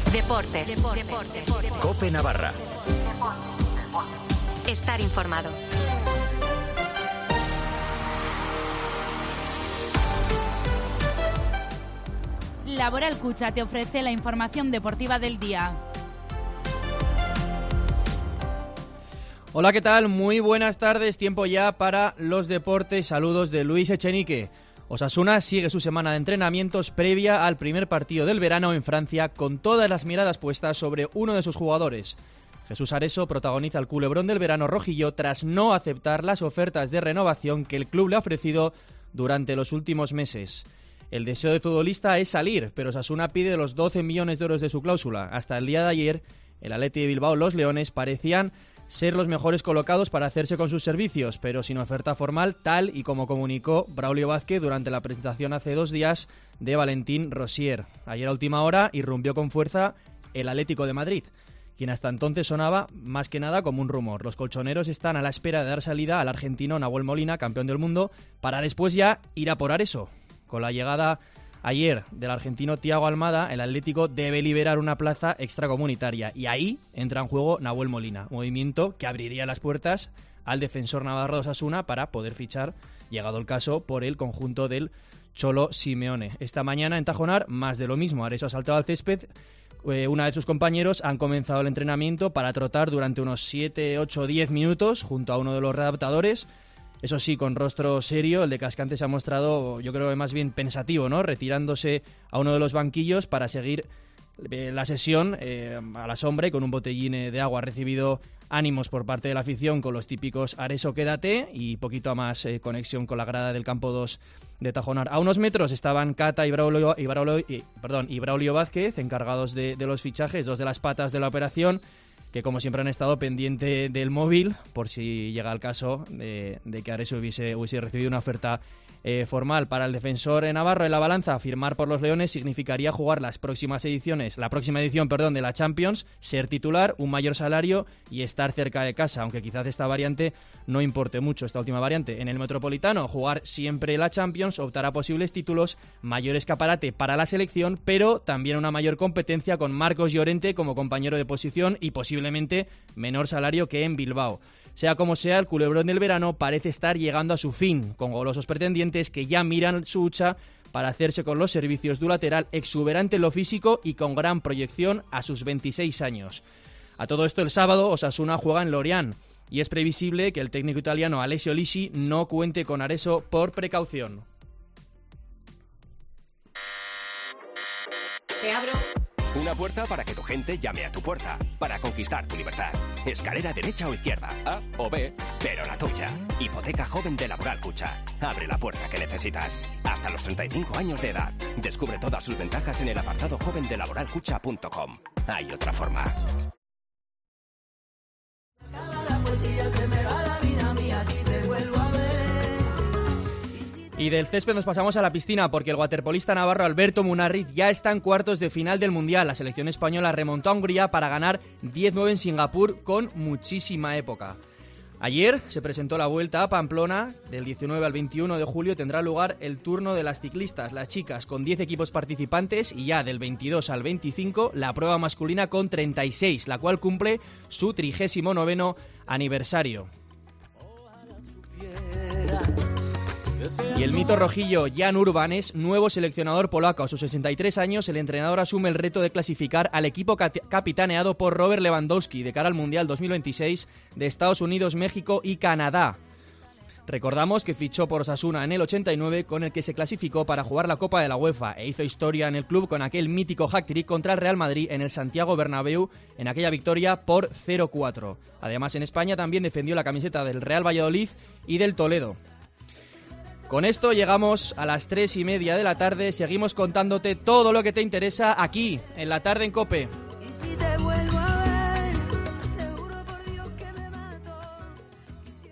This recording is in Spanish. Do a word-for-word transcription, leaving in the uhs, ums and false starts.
Deportes. Deportes. Deportes. COPE Navarra. Estar informado. Laboral Cucha te ofrece la información deportiva del día. Hola, ¿qué tal? Muy buenas tardes, tiempo ya para los deportes. Saludos de Luis Echenique. Osasuna sigue su semana de entrenamientos previa al primer partido del verano en Francia, con todas las miradas puestas sobre uno de sus jugadores. Jesús Areso protagoniza el culebrón del verano rojillo tras no aceptar las ofertas de renovación que el club le ha ofrecido durante los últimos meses. El deseo del futbolista es salir, pero Osasuna pide los doce millones de euros de su cláusula. Hasta el día de ayer, el Athletic de Bilbao, los Leones, parecían ser los mejores colocados para hacerse con sus servicios, pero sin oferta formal, tal y como comunicó Braulio Vázquez durante la presentación hace dos días de Valentín Rosier. Ayer a última hora irrumpió con fuerza el Atlético de Madrid, quien hasta entonces sonaba más que nada como un rumor. Los colchoneros están a la espera de dar salida al argentino Nahuel Molina, campeón del mundo, para después ya ir a por Areso. Con la llegada ayer del argentino Thiago Almada, el Atlético debe liberar una plaza extracomunitaria y ahí entra en juego Nahuel Molina, movimiento que abriría las puertas al defensor navarro de Osasuna para poder fichar, llegado el caso, por el conjunto del Cholo Simeone. Esta mañana en Tajonar, más de lo mismo. Areso ha saltado al césped. Eh, una de sus compañeros han comenzado el entrenamiento para trotar durante unos siete, ocho, diez minutos junto a uno de los readaptadores. Eso sí, con rostro serio, el de Cascante se ha mostrado, yo creo que más bien pensativo, ¿no? Retirándose a uno de los banquillos para seguir eh, la sesión eh, a la sombra y con un botellín de agua. Ha recibido ánimos por parte de la afición con los típicos Areso, quédate, y poquito más eh, conexión con la grada del campo dos de Tajonar. A unos metros estaban Cata y Braulio, y Braulio, y, perdón, y Braulio Vázquez, encargados de, de los fichajes, dos de las patas de la operación, que como siempre han estado pendiente del móvil por si llega el caso de, de que Areso hubiese, hubiese recibido una oferta eh, formal. Para el defensor navarro en la balanza, firmar por los Leones significaría jugar las próximas ediciones, la próxima edición, perdón, de la Champions, ser titular, un mayor salario y estar cerca de casa, aunque quizás esta variante no importe mucho, esta última variante. En el Metropolitano, jugar siempre la Champions, optar a posibles títulos, mayor escaparate para la selección, pero también una mayor competencia con Marcos Llorente como compañero de posición y posiblemente menor salario que en Bilbao. Sea como sea, el culebrón del verano parece estar llegando a su fin, con golosos pretendientes que ya miran su hucha para hacerse con los servicios de un lateral exuberante en lo físico y con gran proyección a sus veintiséis años. A todo esto, el sábado Osasuna juega en Lorient y es previsible que el técnico italiano Alessio Lisi no cuente con Areso por precaución. Te abro. Una puerta para que tu gente llame a tu puerta, para conquistar tu libertad. Escalera derecha o izquierda, A o B, pero la tuya. Hipoteca joven de Laboral Cucha. Abre la puerta que necesitas. Hasta los treinta y cinco años de edad. Descubre todas sus ventajas en el apartado joven de laboral cucha punto com. Hay otra forma. Y del césped nos pasamos a la piscina porque el waterpolista navarro Alberto Munarriz ya está en cuartos de final del Mundial. La selección española remontó a Hungría para ganar diez nueve en Singapur con muchísima época. Ayer se presentó la vuelta a Pamplona. Del diecinueve al veintiuno de julio tendrá lugar el turno de las ciclistas, las chicas, con diez equipos participantes, y ya del veintidós al veinticinco la prueba masculina con treinta y seis, la cual cumple su trigésimo noveno aniversario. Y el mito rojillo Jan Urban es nuevo seleccionador polaco. A sus sesenta y tres años, el entrenador asume el reto de clasificar al equipo capitaneado por Robert Lewandowski de cara al Mundial dos mil veintiséis de Estados Unidos, México y Canadá. Recordamos que fichó por Osasuna en el ochenta y nueve, con el que se clasificó para jugar la Copa de la UEFA, e hizo historia en el club con aquel mítico hat-trick contra el Real Madrid en el Santiago Bernabéu, en aquella victoria por cero cuatro. Además, en España también defendió la camiseta del Real Valladolid y del Toledo. Con esto llegamos a las tres y media de la tarde. Seguimos contándote todo lo que te interesa aquí, en La Tarde en COPE.